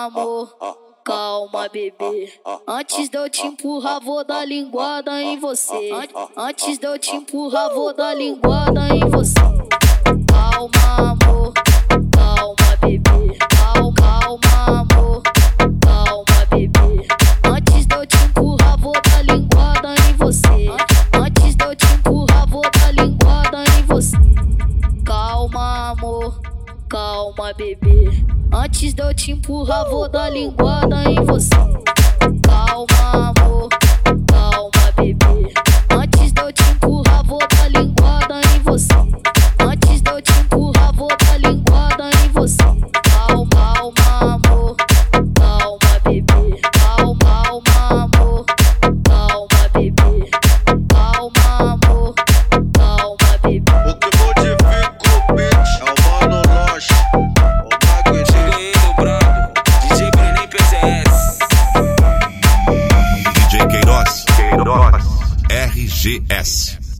amor, calma, bebê. Antes de eu te empurrar, vou dar linguada em você. Antes de eu te empurrar, vou dar linguada em você. Calma, amor, calma, bebê. Calma, amor, calma, bebê. Antes de eu te empurrar, vou dar linguada em você. Antes de eu te empurrar, vou dar linguada em você. Calma, amor, calma, bebê. Antes de eu te empurrar, vou dar linguada em você. Calma, amor, calma, bebê. Antes de eu te empurrar, vou dar linguada em você. Antes de eu te empurrar, vou dar linguada em você. Calma, amor, calma, bebê. Calma, amor, calma, bebê. Calma, amor, calma, bebê. O que modifica o beat é o Mano Loche, o Magno. Cheguei no brabo, DJ Brenem PCS. DJ Queiroz, RGS.